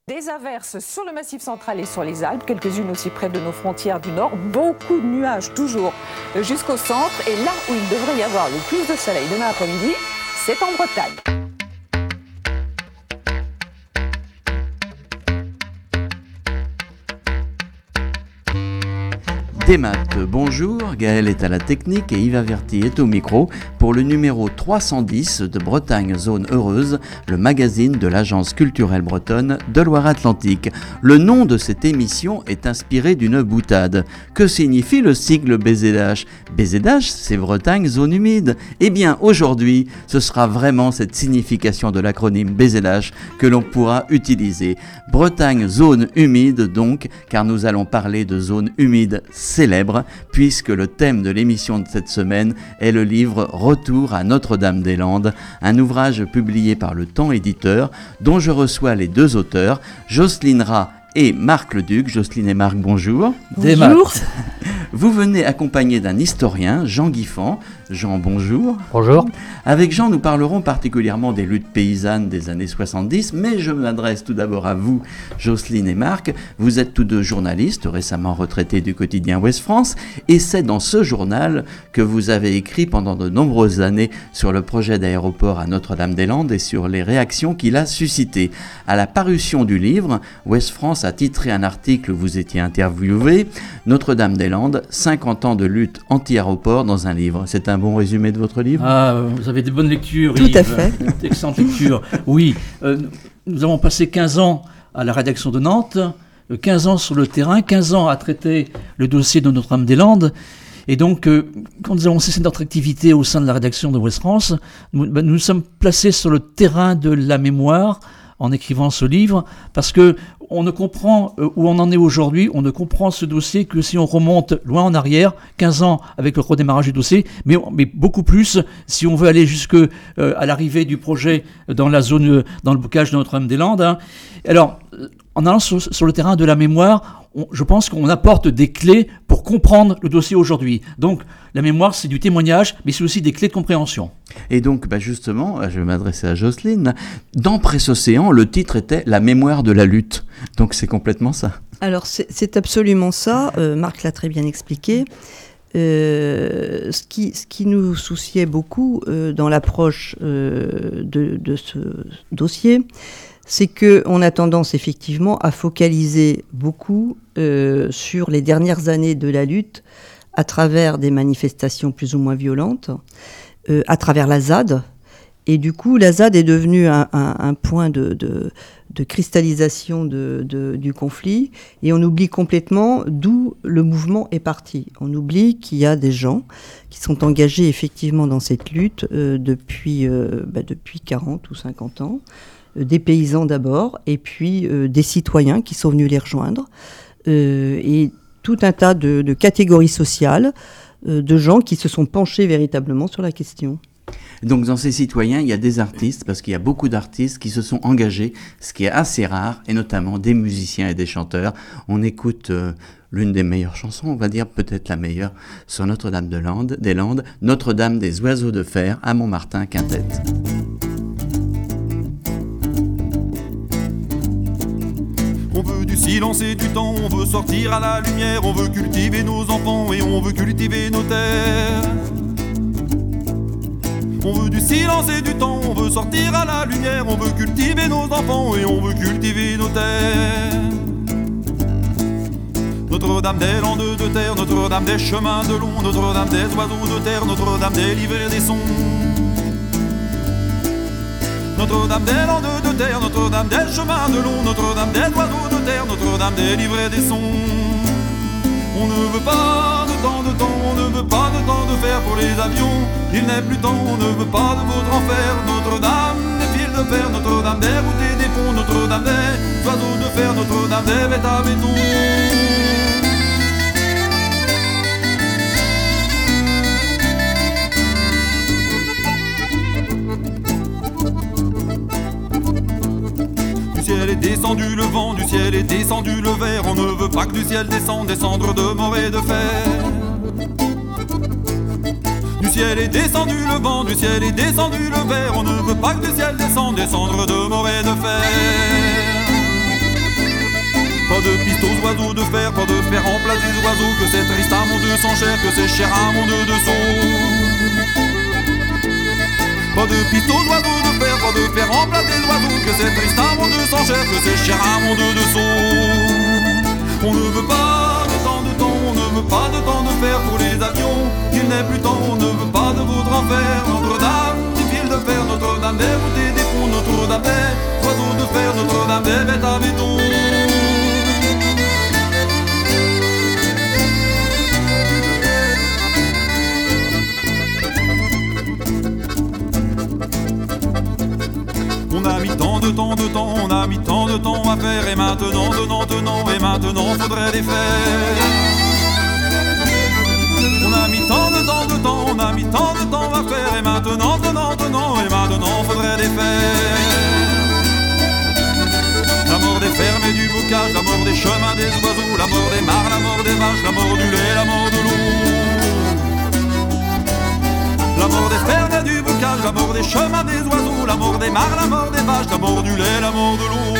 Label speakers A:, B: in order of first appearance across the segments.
A: Des averses sur le Massif central et sur les Alpes, quelques-unes aussi près de nos frontières du nord. Beaucoup de nuages toujours jusqu'au centre. Et là où il devrait y avoir le plus de soleil demain après-midi, c'est en Bretagne.
B: Des maths, bonjour, Gaël est à la technique et Yves Averti est au micro pour le numéro 310 de Bretagne Zone Heureuse, le magazine de l'Agence culturelle bretonne de Loire-Atlantique. Le nom de cette émission est inspiré d'une boutade. Que signifie le sigle BZH ? BZH, c'est Bretagne Zone Humide. Eh bien, aujourd'hui, ce sera vraiment cette signification de l'acronyme BZH que l'on pourra utiliser. Bretagne Zone Humide donc, car nous allons parler de zones humides célèbre, puisque le thème de l'émission de cette semaine est le livre Retour à Notre-Dame-des-Landes, un ouvrage publié par Le Temps éditeur, dont je reçois les deux auteurs, Jocelyne Rat et Marc Leduc. Jocelyne et Marc, bonjour.
C: Bonjour.
B: Vous venez accompagné d'un historien, Jean Guiffan. Jean, bonjour.
C: Bonjour.
B: Avec Jean, nous parlerons particulièrement des luttes paysannes des années 70, mais je m'adresse tout d'abord à vous, Jocelyne et Marc. Vous êtes tous deux journalistes, récemment retraités du quotidien Ouest France, et c'est dans ce journal que vous avez écrit pendant de nombreuses années sur le projet d'aéroport à Notre-Dame-des-Landes et sur les réactions qu'il a suscitées. À la parution du livre, Ouest France a titré un article où vous étiez interviewé, Notre-Dame-des-Landes, 50 ans de lutte anti-aéroport dans un livre. C'est un bon résumé de votre livre ?
C: Ah, vous avez des bonnes lectures,
D: Tout
C: Yves.
D: à fait.
C: Excellente lecture. Oui, nous avons passé 15 ans à la rédaction de Nantes, 15 ans sur le terrain, 15 ans à traiter le dossier de Notre-Dame-des-Landes. Et donc, quand nous avons cessé notre activité au sein de la rédaction de Ouest France, nous sommes placés sur le terrain de la mémoire en écrivant ce livre, parce que on ne comprend où on en est aujourd'hui, on ne comprend ce dossier que si on remonte loin en arrière, 15 ans avec le redémarrage du dossier, mais beaucoup plus si on veut aller jusque à l'arrivée du projet dans la zone, dans le bocage de Notre-Dame-des-Landes. Hein. Alors, en allant sur le terrain de la mémoire, je pense qu'on apporte des clés pour comprendre le dossier aujourd'hui. Donc, la mémoire, c'est du témoignage, mais c'est aussi des clés de compréhension.
B: Et donc, justement, je vais m'adresser à Jocelyne. Dans Presse Océan, le titre était « La mémoire de la lutte ». Donc, c'est complètement ça.
D: Alors, c'est absolument ça. Marc l'a très bien expliqué. Ce qui nous souciait beaucoup dans l'approche de ce dossier, c'est qu'on a tendance effectivement à focaliser beaucoup sur les dernières années de la lutte à travers des manifestations plus ou moins violentes, à travers la ZAD. Et du coup, la ZAD est devenue un point de cristallisation du conflit, et on oublie complètement d'où le mouvement est parti. On oublie qu'il y a des gens qui sont engagés effectivement dans cette lutte depuis 40 ou 50 ans, des paysans d'abord, et puis des citoyens qui sont venus les rejoindre, et tout un tas de catégories sociales, de gens qui se sont penchés véritablement sur la question.
B: Donc dans ces citoyens, il y a des artistes, parce qu'il y a beaucoup d'artistes qui se sont engagés, ce qui est assez rare, et notamment des musiciens et des chanteurs. On écoute l'une des meilleures chansons, on va dire peut-être la meilleure, sur Notre-Dame-des-Landes, Notre-Dame des oiseaux de fer, à Montmartin, Quintette.
E: On veut du silence et du temps, on veut sortir à la lumière, on veut cultiver nos enfants et on veut cultiver nos terres. On veut du silence et du temps, on veut sortir à la lumière, on veut cultiver nos enfants et on veut cultiver nos terres. Notre-Dame des landes de terre, Notre-Dame des chemins de long, Notre-Dame des oiseaux de terre, Notre-Dame des livres des sons. Notre-Dame des landes de terre, Notre-Dame des chemins de long, Notre-Dame des oiseaux de terre, Notre-Dame des livres et des sons. On ne veut pas de temps, on ne veut pas de temps de fer pour les avions. Il n'est plus temps, on ne veut pas de votre enfer. Notre-Dame des fils de fer, Notre-Dame des routes et des ponts, Notre-Dame des oiseaux de fer, Notre-Dame des bêtes à béton. Du ciel est descendu le vent, du ciel est descendu le verre. On ne veut pas que du ciel descende des cendres de morée de fer. Du ciel est descendu le vent, du ciel est descendu le verre. On ne veut pas que du ciel descende des cendres de morée de fer. oiseaux de fer, pas de fer en place des oiseaux, que c'est triste à mon Dieu sans chair, que c'est cher à mon Dieu de saut. Pas de piste aux oiseaux de fer, pas de fer en place des oiseaux, que c'est triste à mon Dieu sans chair, que c'est cher à mon Dieu de saut. On ne veut pas de temps, on ne veut pas de temps de fer pour les avions, il n'est plus temps, on ne veut pas de votre enfer. Notre-Dame, des fils de fer, Notre-Dame des routes et des ponts, Notre-Dame des oiseaux de fer, Notre-Dame des bêtes à béton. On a mis tant de temps, on a mis tant de temps à faire, et maintenant, et maintenant faudrait les faire. On a mis tant de temps, on a mis tant de temps à faire, et maintenant, et maintenant faudrait les faire. La mort des fermes et du bocage, la mort des chemins des oiseaux, la mort des mares, la mort des vaches, la mort du lait, la mort de l'eau. La mort des fermes et du bocage, la mort des chemins des oiseaux, la mort des mares, la mort des vaches, la mort du lait, la mort de l'eau.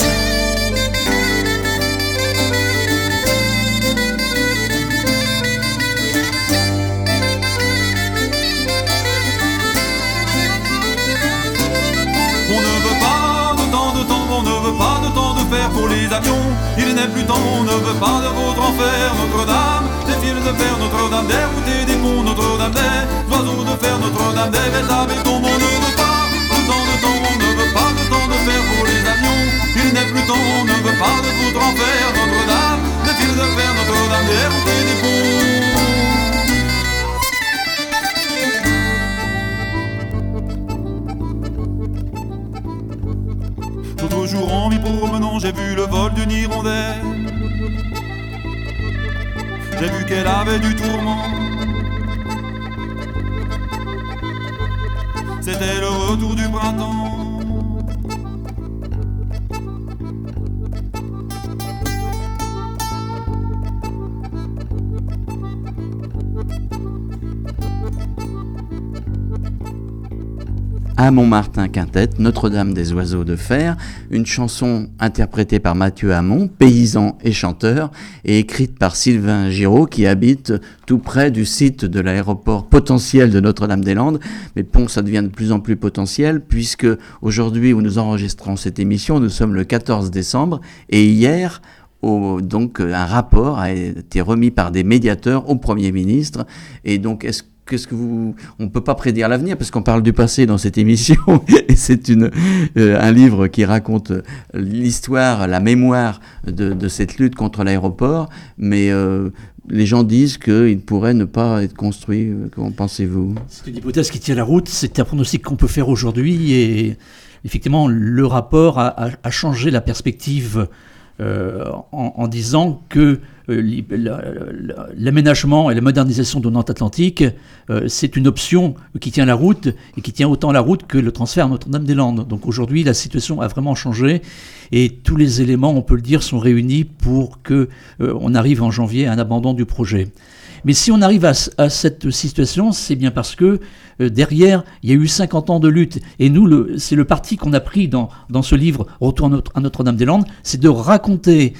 E: On ne veut pas de temps, on ne veut pas de temps de fer pour les avions. Il n'est plus temps, on ne veut pas de votre enfer. Notre-Dame, des fils de fer, Notre-Dame des routes et des ponts, Notre-Dame des oiseaux de fer, Notre-Dame des bêtes à béton. On ne veut pas de temps, on ne veut pas de temps de fer pour les avions. Il n'est plus temps, on ne veut pas de votre enfer. Notre-Dame, des fils de fer, Notre-Dame des routes et des ponts. L'autre jour en m'y promenant, j'ai vu le vol d'une hirondelle. J'ai vu qu'elle avait du tourment. C'était le retour du printemps.
B: À Montmartin Quintet, Notre-Dame des oiseaux de fer, une chanson interprétée par Mathieu Hamon, paysan et chanteur, et écrite par Sylvain Giraud, qui habite tout près du site de l'aéroport potentiel de Notre-Dame-des-Landes. Mais bon, ça devient de plus en plus potentiel, puisque aujourd'hui, où nous enregistrons cette émission, nous sommes le 14 décembre, et hier, donc un rapport a été remis par des médiateurs au Premier ministre. Et donc, on ne peut pas prédire l'avenir parce qu'on parle du passé dans cette émission et c'est un livre qui raconte l'histoire, la mémoire de cette lutte contre l'aéroport, mais les gens disent qu'il pourrait ne pas être construit. Qu'en pensez-vous ?
C: C'est une hypothèse qui tient la route, c'est un pronostic qu'on peut faire aujourd'hui et effectivement le rapport a changé la perspective en disant que l'aménagement et la modernisation de Nantes Atlantique, c'est une option qui tient la route et qui tient autant la route que le transfert à Notre-Dame-des-Landes. Donc aujourd'hui, la situation a vraiment changé et tous les éléments, on peut le dire, sont réunis pour qu'on arrive en janvier à un abandon du projet. Mais si on arrive à cette situation, c'est bien parce que derrière, il y a eu 50 ans de lutte. Et nous, c'est le parti qu'on a pris dans ce livre « Retour à Notre-Dame-des-Landes », c'est de raconter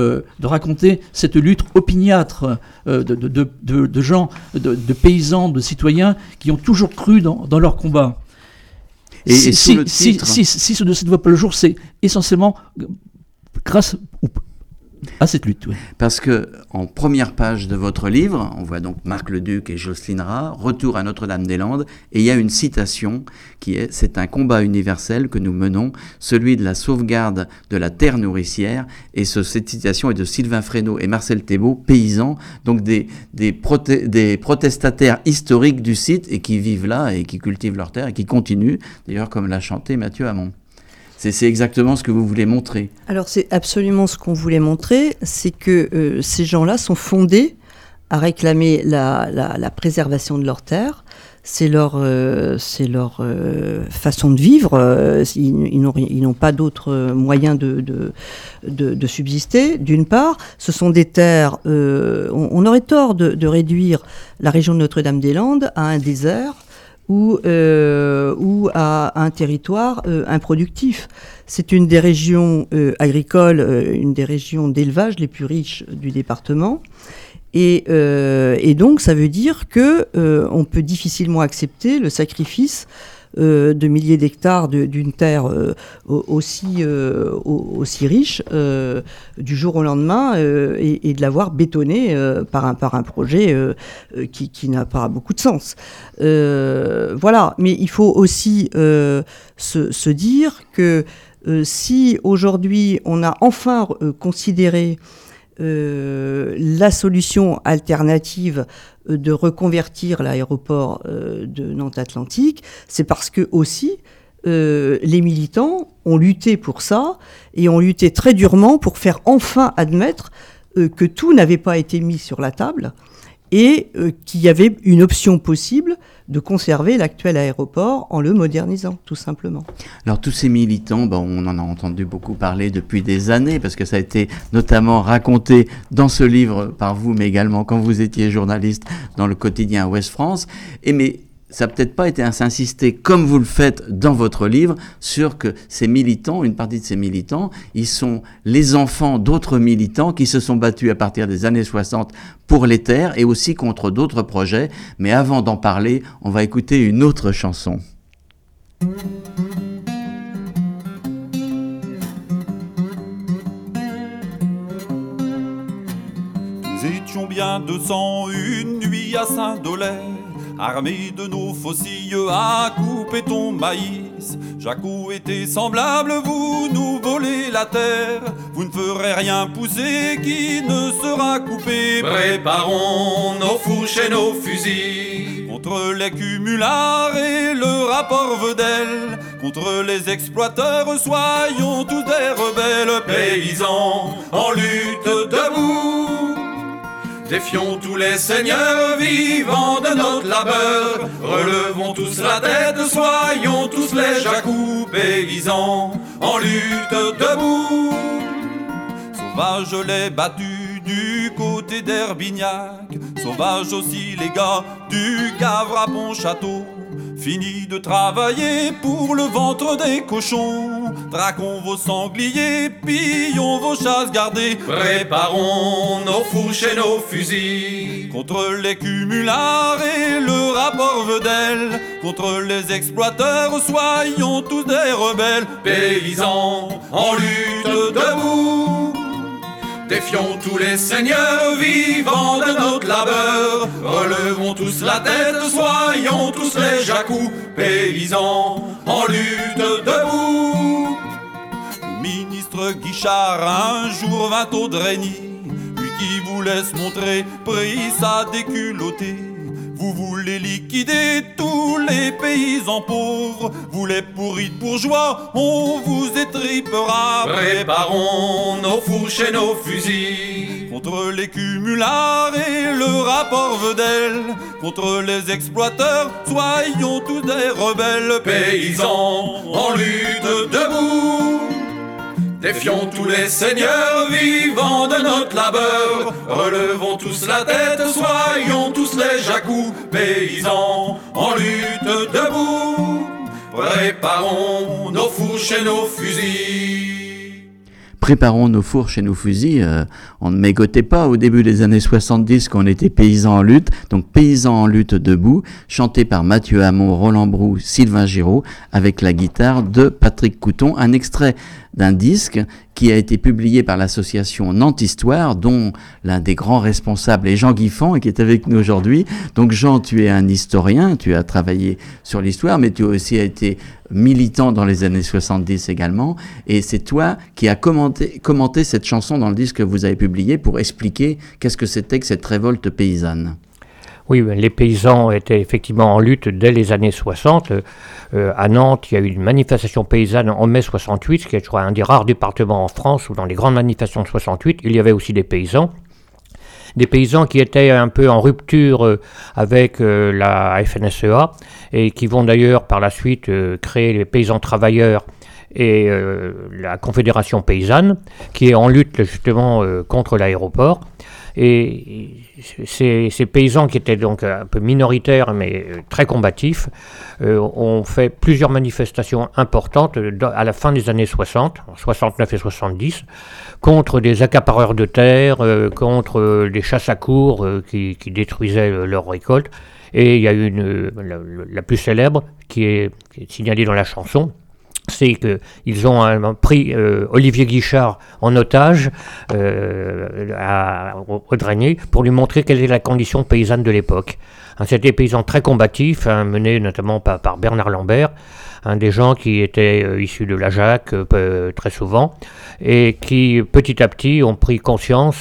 C: cette lutte opiniâtre de gens, de paysans, de citoyens qui ont toujours cru dans leur combat.
B: Et sous le titre...
C: si ce dossier ne voit pas le jour, c'est essentiellement grâce à cette lutte, oui.
B: Parce que en première page de votre livre, on voit donc Marc Leduc et Jocelyne Rat, Retour à Notre-Dame-des-Landes, et il y a une citation qui est « C'est un combat universel que nous menons, celui de la sauvegarde de la terre nourricière », et cette citation est de Sylvain Fresneau et Marcel Thébault, paysans, donc des protestataires historiques du site et qui vivent là et qui cultivent leur terre et qui continuent, d'ailleurs comme l'a chanté Mathieu Hamon. C'est exactement ce que vous voulez montrer.
D: Alors c'est absolument ce qu'on voulait montrer, c'est que ces gens-là sont fondés à réclamer la préservation de leurs terres. C'est leur façon de vivre. Ils n'ont pas d'autres moyens de subsister. D'une part, ce sont des terres. On aurait tort de réduire la région de Notre-Dame-des-Landes à un désert ou à un territoire improductif. C'est une des régions agricoles, une des régions d'élevage les plus riches du département. Et donc, ça veut dire qu'on peut difficilement accepter le sacrifice de milliers d'hectares d'une terre aussi riche du jour au lendemain et de l'avoir bétonnée par un projet qui n'a pas beaucoup de sens. Voilà, mais il faut aussi se dire que si aujourd'hui on a enfin considéré la solution alternative de reconvertir l'aéroport de Nantes-Atlantique, c'est parce que aussi les militants ont lutté pour ça et ont lutté très durement pour faire enfin admettre que tout n'avait pas été mis sur la table et qu'il y avait une option possible de conserver l'actuel aéroport en le modernisant, tout simplement.
B: Alors tous ces militants, on en a entendu beaucoup parler depuis des années, parce que ça a été notamment raconté dans ce livre par vous, mais également quand vous étiez journaliste dans le quotidien Ouest France. Mais ça n'a peut-être pas été à s'insister, comme vous le faites dans votre livre, sur que ces militants, une partie de ces militants, ils sont les enfants d'autres militants qui se sont battus à partir des années 60 pour les terres et aussi contre d'autres projets. Mais avant d'en parler, on va écouter une autre chanson.
E: Nous étions bien 200 une nuit à Saint-Dolay, armés de nos faucilles à couper ton maïs. Jacou était semblable, vous nous volez la terre. Vous ne ferez rien pousser qui ne sera coupé.
F: Préparons nos fourches et nos fusils
E: contre les cumulards et le rapport Vedel. Contre les exploiteurs, soyons tous des rebelles.
F: Paysans en lutte debout, défions tous les seigneurs vivants de notre labeur. Relevons tous la tête, soyons tous les Jacou. Paysans en lutte debout.
E: Sauvage les battus du côté d'Herbignac, sauvage aussi les gars du Gavre à Pontchâteau. Fini de travailler pour le ventre des cochons, traquons vos sangliers, pillons vos chasses gardées.
F: Préparons nos fourches et nos fusils
E: contre les cumulards et le rapport Vedel. Contre les exploiteurs, soyons tous des rebelles.
F: Paysans en lutte debout, défions tous les seigneurs vivants de notre labeur. Relevons tous la tête, soyons tous les Jacou. Paysans en lutte debout.
E: Le ministre Guichard un jour vint au Dreny, lui qui vous laisse montrer prit sa déculottée. Vous voulez liquider tous les paysans pauvres, vous les pourris de bourgeois, on vous étripera.
F: Préparons nos fourches et nos fusils
E: contre les cumulards et le rapport Vedel. Contre les exploiteurs, soyons tous des rebelles.
F: Paysans en lutte debout, défions tous les seigneurs vivants de notre labeur. Relevons tous la tête, soyons tous les Jacou. Paysans en lutte debout, préparons nos fourches et nos fusils.
B: Préparons nos fourches et nos fusils. On ne mégotait pas au début des années 70 qu'on était paysans en lutte. Donc paysans en lutte debout, chanté par Mathieu Hamon, Roland Brou, Sylvain Giraud, avec la guitare de Patrick Couton. Un extrait d'un disque qui a été publié par l'association Nantes Histoire, dont l'un des grands responsables est Jean Guiffant, et qui est avec nous aujourd'hui. Donc Jean, tu es un historien, tu as travaillé sur l'histoire, mais tu as aussi été militant dans les années 70 également, et c'est toi qui as commenté cette chanson dans le disque que vous avez publié pour expliquer qu'est-ce que c'était que cette révolte paysanne.
G: Oui, les paysans étaient effectivement en lutte dès les années 60. À Nantes, il y a eu une manifestation paysanne en mai 68, ce qui est, je crois, un des rares départements en France où dans les grandes manifestations de 68, il y avait aussi des paysans. Des paysans qui étaient un peu en rupture avec la FNSEA et qui vont d'ailleurs par la suite créer les paysans travailleurs et la Confédération paysanne, qui est en lutte justement contre l'aéroport. Et ces paysans qui étaient donc un peu minoritaires mais très combatifs ont fait plusieurs manifestations importantes à la fin des années 60, 69 et 70, contre des accapareurs de terre, contre des chasses à courre qui détruisaient leurs récoltes. Et il y a eu la plus célèbre qui est signalée dans la chanson, c'est qu'ils ont pris Olivier Guichard en otage au Dragné pour lui montrer quelle est la condition paysanne de l'époque. C'était des paysans très combatifs, menés notamment par Bernard Lambert, des gens qui étaient issus de la JAC très souvent, et qui petit à petit ont pris conscience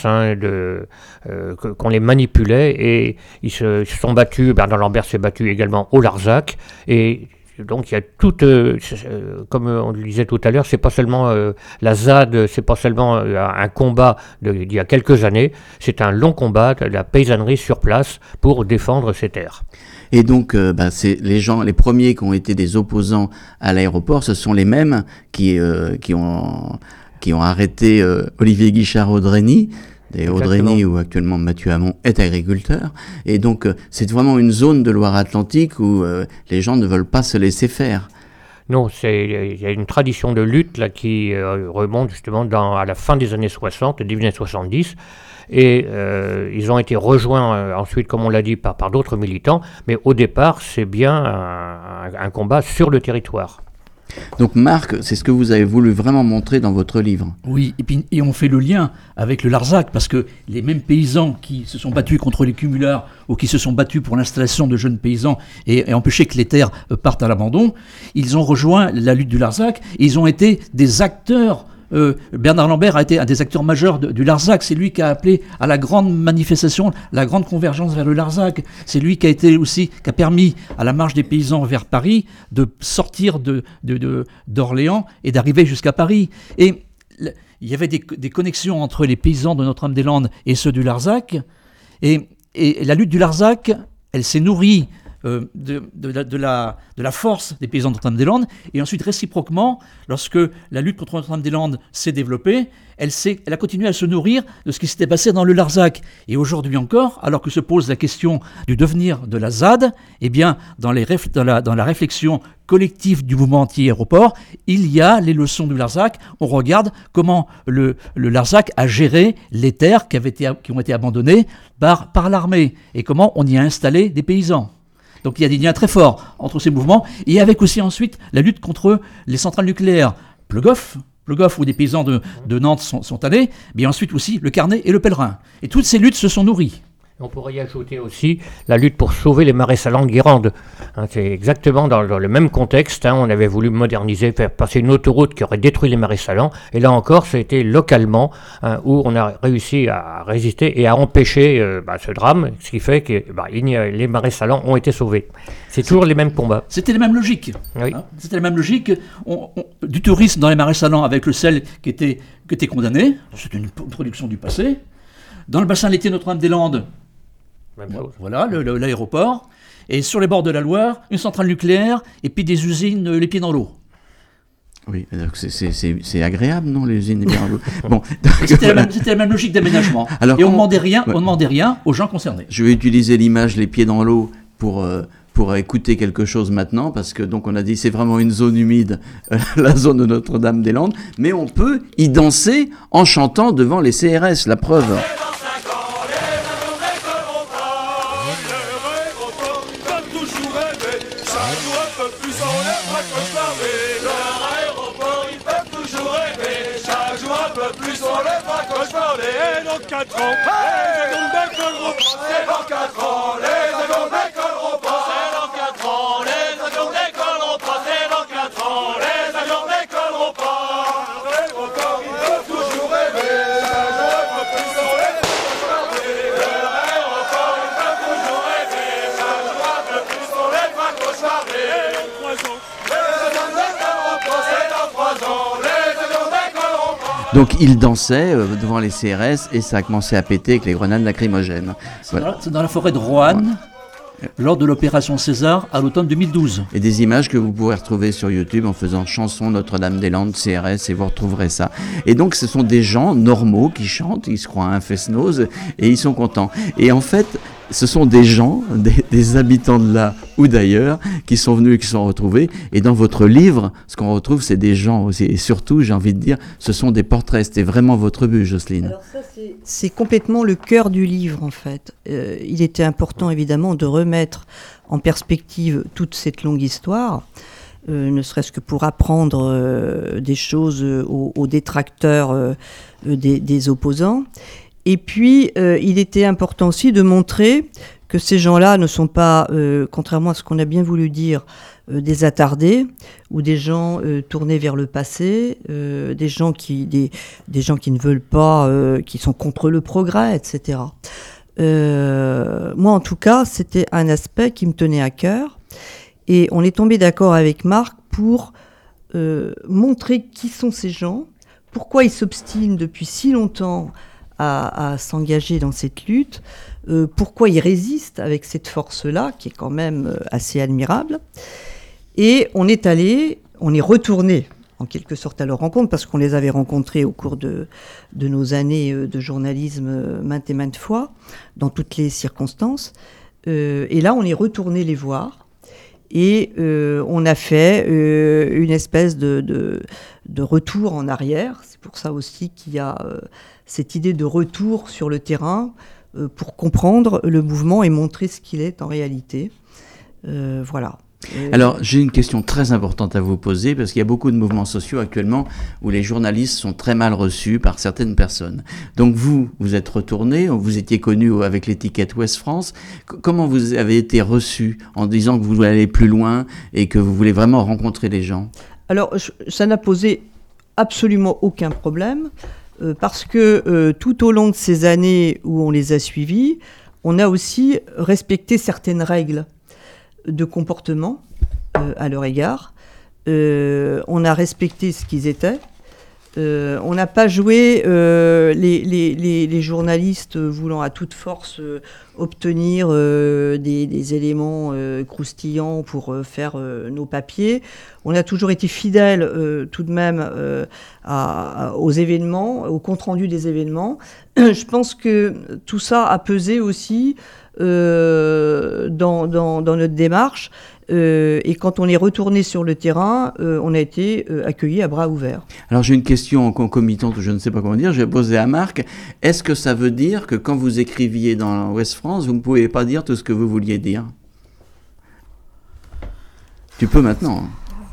G: qu'on les manipulait, et ils se sont battus. Bernard Lambert s'est battu également au Larzac, et donc il y a tout, comme on le disait tout à l'heure, c'est pas seulement la ZAD, c'est pas seulement un combat d'il y a quelques années, c'est un long combat de la paysannerie sur place pour défendre ces terres.
B: Et donc, c'est les premiers qui ont été des opposants à l'aéroport, ce sont les mêmes qui ont arrêté Olivier Guichard au Dragné, au Dragné où actuellement Mathieu Hamon est agriculteur. Et donc, c'est vraiment une zone de Loire-Atlantique où les gens ne veulent pas se laisser faire.
G: Non, il y a une tradition de lutte là, qui remonte justement à la fin des années 60, début des années 70. Et ils ont été rejoints ensuite, comme on l'a dit, par d'autres militants. Mais au départ, c'est bien un combat sur le territoire.
B: Donc Marc, c'est ce que vous avez voulu vraiment montrer dans votre livre.
C: Oui, et on fait le lien avec le Larzac, parce que les mêmes paysans qui se sont battus contre les cumulards ou qui se sont battus pour l'installation de jeunes paysans et empêcher que les terres partent à l'abandon, ils ont rejoint la lutte du Larzac et ils ont été des acteurs. Bernard Lambert a été un des acteurs majeurs du Larzac. C'est lui qui a appelé à la grande manifestation, la grande convergence vers le Larzac. C'est lui qui a permis à la marche des paysans vers Paris de sortir d'Orléans et d'arriver jusqu'à Paris. Et il y avait des connexions entre les paysans de Notre-Dame-des-Landes et ceux du Larzac. Et la lutte du Larzac, elle s'est nourrie de la force des paysans de Notre-Dame-des-Landes, et ensuite réciproquement, lorsque la lutte contre Notre-Dame-des-Landes s'est développée, elle a continué à se nourrir de ce qui s'était passé dans le Larzac. Et aujourd'hui encore, alors que se pose la question du devenir de la ZAD, eh bien, dans la réflexion collective du mouvement anti-aéroport, il y a les leçons du Larzac. On regarde comment le Larzac a géré les terres qui ont été abandonnées par l'armée, et comment on y a installé des paysans. Donc il y a des liens très forts entre ces mouvements, et avec aussi ensuite la lutte contre les centrales nucléaires. Plogoff, où des paysans de Nantes sont allés, mais ensuite aussi le Carnet et le Pèlerin. Et toutes ces luttes se sont nourries.
G: On pourrait y ajouter aussi la lutte pour sauver les marais salants de Guérande. C'est exactement dans le même contexte. On avait voulu moderniser, faire passer une autoroute qui aurait détruit les marais salants. Et là encore, ça a été localement où on a réussi à résister et à empêcher ce drame, ce qui fait que les marais salants ont été sauvés. C'est toujours les mêmes combats.
C: C'était les mêmes logiques.
G: Oui.
C: C'était la même logique. Du tourisme dans les marais salants avec le sel qui était condamné. C'était une production du passé. Dans le bassin laitier Notre-Dame-des-Landes, voilà, l'aéroport, et sur les bords de la Loire, une centrale nucléaire, et puis des usines les pieds dans l'eau.
B: Oui, c'est agréable, non, les usines les pieds dans l'eau. Bon,
C: c'était la même logique d'aménagement. Alors, et on ne demandait rien aux gens concernés.
B: Je vais utiliser l'image les pieds dans l'eau pour écouter quelque chose maintenant, parce que donc on a dit c'est vraiment une zone humide, la zone de Notre-Dame-des-Landes, mais on peut y danser en chantant devant les CRS, la preuve. Donc il dansait devant les CRS et ça a commencé à péter avec les grenades lacrymogènes.
C: C'est dans la forêt de Roanne. lors de l'opération César à l'automne 2012.
B: Et des images que vous pourrez retrouver sur YouTube en faisant chanson Notre-Dame-des-Landes CRS et vous retrouverez ça. Et donc ce sont des gens normaux qui chantent, ils se croient à un fest-noz et ils sont contents. Et en fait, ce sont des gens, des habitants de là ou d'ailleurs, qui sont venus et qui sont retrouvés. Et dans votre livre, ce qu'on retrouve, c'est des gens aussi. Et surtout, j'ai envie de dire, ce sont des portraits. C'était vraiment votre but, Jocelyne.
D: Alors ça, c'est complètement le cœur du livre, en fait. Il était important, évidemment, de remettre en perspective toute cette longue histoire, ne serait-ce que pour apprendre des choses aux détracteurs des opposants. Et puis, il était important aussi de montrer que ces gens-là ne sont pas, contrairement à ce qu'on a bien voulu dire, des attardés ou des gens tournés vers le passé, des gens qui ne veulent pas, qui sont contre le progrès, etc. Moi, en tout cas, c'était un aspect qui me tenait à cœur. Et on est tombé d'accord avec Marc pour montrer qui sont ces gens, pourquoi ils s'obstinent depuis si longtemps à s'engager dans cette lutte, pourquoi ils résistent avec cette force-là, qui est quand même assez admirable. Et on est retourné en quelque sorte à leur rencontre, parce qu'on les avait rencontrés au cours de nos années de journalisme maintes et maintes fois, dans toutes les circonstances. Et là, on est retourné les voir. Et on a fait une espèce de retour en arrière. C'est pour ça aussi qu'il y a cette idée de retour sur le terrain pour comprendre le mouvement et montrer ce qu'il est en réalité. Voilà.
B: Alors, j'ai une question très importante à vous poser, parce qu'il y a beaucoup de mouvements sociaux actuellement où les journalistes sont très mal reçus par certaines personnes. Donc vous êtes retourné, vous étiez connu avec l'étiquette Ouest France. Comment vous avez été reçu en disant que vous voulez aller plus loin et que vous voulez vraiment rencontrer les gens ?
D: Alors, ça n'a posé absolument aucun problème, parce que tout au long de ces années où on les a suivis, on a aussi respecté certaines règles de comportement à leur égard. On a respecté ce qu'ils étaient. On n'a pas joué les journalistes voulant à toute force obtenir des éléments croustillants pour faire nos papiers. On a toujours été fidèles tout de même aux événements, au compte-rendu des événements. Je pense que tout ça a pesé aussi dans notre démarche. Et quand on est retourné sur le terrain, on a été accueillis à bras ouverts.
B: Alors j'ai une question concomitante, je ne sais pas comment dire, je vais poser à Marc. Est-ce que ça veut dire que quand vous écriviez dans Ouest France, vous ne pouviez pas dire tout ce que vous vouliez dire ? Tu peux maintenant.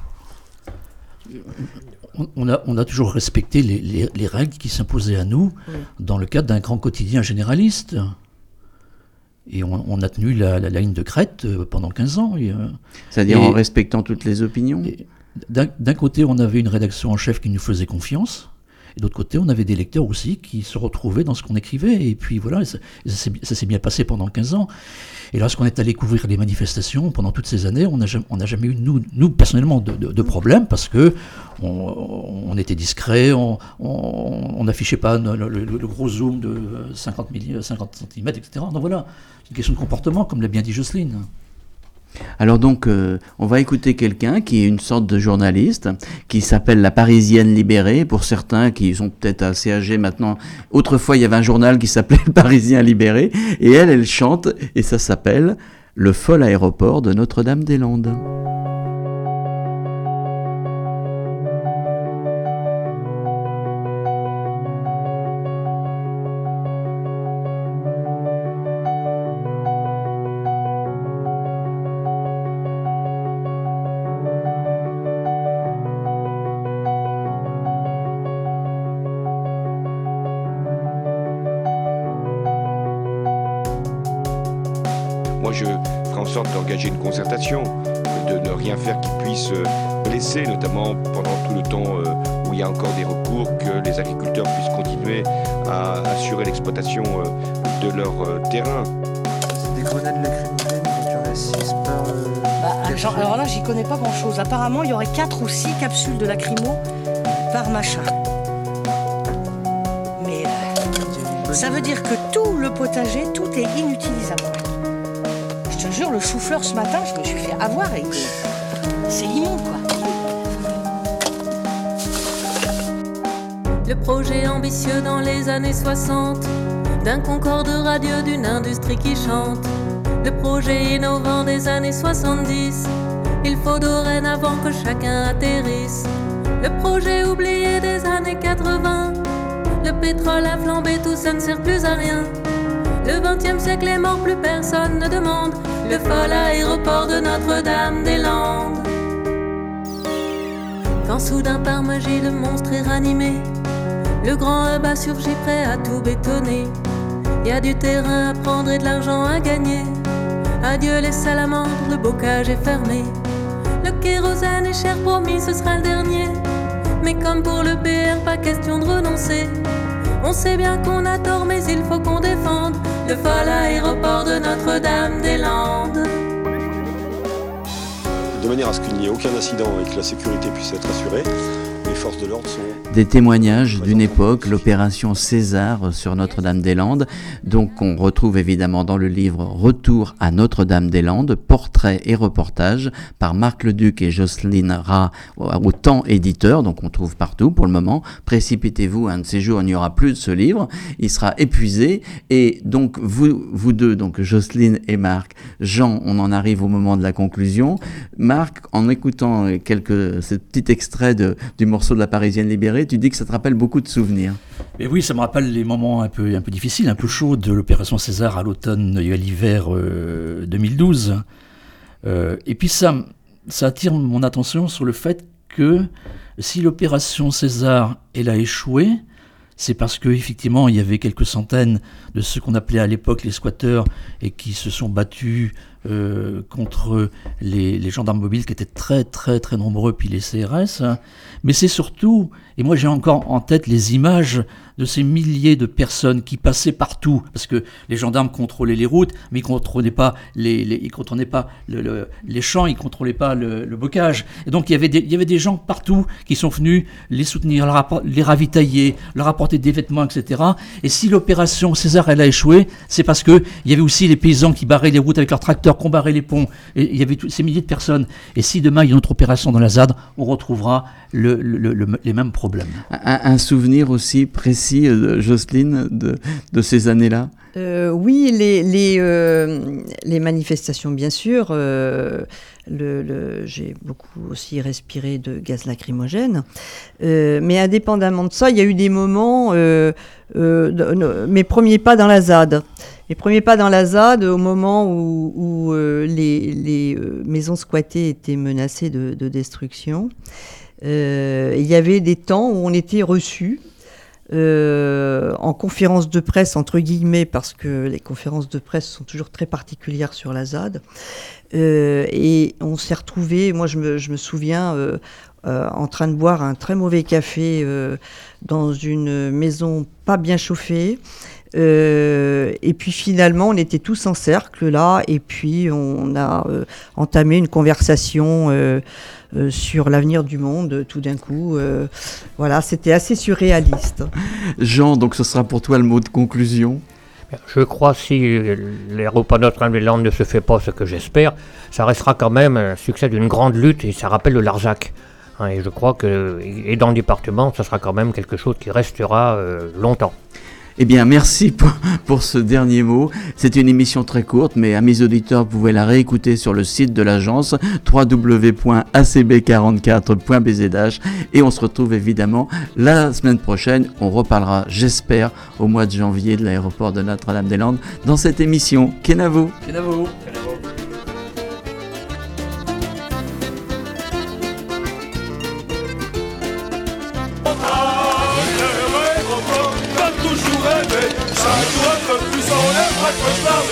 C: On a toujours respecté les règles qui s'imposaient à nous dans le cadre d'un grand quotidien généraliste. Et on a tenu la ligne de crête pendant 15 ans.
B: C'est-à-dire en respectant toutes les opinions ?
C: D'un côté, on avait une rédaction en chef qui nous faisait confiance. Et d'autre côté, on avait des lecteurs aussi qui se retrouvaient dans ce qu'on écrivait. Et puis voilà, ça s'est bien passé pendant 15 ans. Et lorsqu'on est allé couvrir les manifestations, pendant toutes ces années, on n'a jamais eu, nous personnellement, de problème, parce que on était discret, on n'affichait pas le gros zoom de 50 cm, etc. Donc voilà, c'est une question de comportement, comme l'a bien dit Jocelyne.
B: Alors donc, on va écouter quelqu'un qui est une sorte de journaliste, qui s'appelle La Parisienne Libérée, pour certains qui sont peut-être assez âgés maintenant. Autrefois, il y avait un journal qui s'appelait Le Parisien Libéré, et elle chante, et ça s'appelle « Le fol aéroport de Notre-Dame-des-Landes ».
H: Moi, je ferai en sorte d'engager une concertation, de ne rien faire qui puisse blesser, notamment pendant tout le temps où il y a encore des recours, que les agriculteurs puissent continuer à assurer l'exploitation de leur terrain.
I: C'est des grenades lacrymogènes quand tu restes par...
J: alors là, j'y connais pas grand-chose. Apparemment, il y aurait 4 ou 6 capsules de lacrymo par machin. Mais ça veut dire que tout le potager, tout est inutilisable. Je te te jure, le chou-fleur ce matin, je me suis fait avoir avec c'est l'immonde, quoi.
K: Le projet ambitieux dans les années 60 d'un Concorde radio, d'une industrie qui chante. Le projet innovant des années 70. Il faut dorénavant que chacun atterrisse. Le projet oublié des années 80. Le pétrole a flambé, tout ça ne sert plus à rien. Le 20e siècle est mort, plus personne ne demande le fol aéroport de Notre-Dame-des-Landes. Quand soudain par magie le monstre est ranimé, le grand hub a surgi prêt à tout bétonner. Y a du terrain à prendre et de l'argent à gagner. Adieu les salamandres, le bocage est fermé. Le kérosène est cher, promis ce sera le dernier. Mais comme pour le PR, pas question de renoncer. On sait bien qu'on a tort, mais il faut qu'on défende le fol aéroport de Notre-Dame-des-Landes.
L: De manière à ce qu'il n'y ait aucun incident et que la sécurité puisse être assurée, les forces de l'ordre sont...
B: Des témoignages d'une époque, l'opération César sur Notre-Dame-des-Landes, donc on retrouve évidemment dans le livre Retour à Notre-Dame-des-Landes, portraits et reportages par Marc Leduc et Jocelyne Rat au Temps éditeur, donc on trouve partout pour le moment. Précipitez-vous, un de ces jours il n'y aura plus de ce livre, il sera épuisé, et donc vous deux, donc Jocelyne et Marc, Jean, on en arrive au moment de la conclusion. Marc, en écoutant ce petit extrait du morceau de La Parisienne libérée, tu dis que ça te rappelle beaucoup de souvenirs.
C: Mais oui, ça me rappelle les moments un peu difficiles, un peu chauds de l'opération César à l'automne et à l'hiver 2012. Et puis ça attire mon attention sur le fait que si l'opération César elle a échoué, c'est parce qu'effectivement il y avait quelques centaines de ceux qu'on appelait à l'époque les squatteurs et qui se sont battus contre les gendarmes mobiles qui étaient très très très nombreux, puis les CRS, hein. Mais c'est surtout, et moi j'ai encore en tête les images de ces milliers de personnes qui passaient partout, parce que les gendarmes contrôlaient les routes, mais ils contrôlaient pas ils contrôlaient pas les champs, ils contrôlaient pas le bocage. Et donc il y avait des gens partout qui sont venus les soutenir, les ravitailler, leur apporter des vêtements, etc. Et si l'opération César elle a échoué, c'est parce que il y avait aussi les paysans qui barraient les routes avec leurs tracteurs, qui barraient les ponts, et il y avait ces milliers de personnes. Et si demain il y a une autre opération dans la ZAD, on retrouvera les mêmes problèmes.
B: Un souvenir aussi précis, Jocelyne, de ces années-là?
D: Oui, les manifestations, bien sûr. J'ai beaucoup aussi respiré de gaz lacrymogène. Mais indépendamment de ça, il y a eu des moments, mes premiers pas dans la ZAD. Les premiers pas dans la ZAD, au moment où les maisons squattées étaient menacées de destruction. Il y avait des temps où on était reçus en conférence de presse, entre guillemets, parce que les conférences de presse sont toujours très particulières sur la ZAD. Et on s'est retrouvés, moi je me souviens, en train de boire un très mauvais café dans une maison pas bien chauffée. Et puis finalement on était tous en cercle là, et puis on a entamé une conversation sur l'avenir du monde tout d'un coup. Voilà, c'était assez surréaliste.
B: Jean, donc ce sera pour toi le mot de conclusion.
G: Je crois si l'aéroport Notre-Dame-des-Landes ne se fait pas, ce que j'espère, ça restera quand même un succès d'une grande lutte, et ça rappelle le Larzac. Et je crois que, et dans le département, ça sera quand même quelque chose qui restera longtemps.
B: Eh bien, merci pour ce dernier mot. C'est une émission très courte, mais à mes auditeurs, vous pouvez la réécouter sur le site de l'agence www.acb44.bzh, et on se retrouve évidemment la semaine prochaine. On reparlera, j'espère, au mois de janvier de l'aéroport de Notre-Dame-des-Landes dans cette émission. Kenavo.
C: Kenavo.
F: Ça doit être plus en l'air,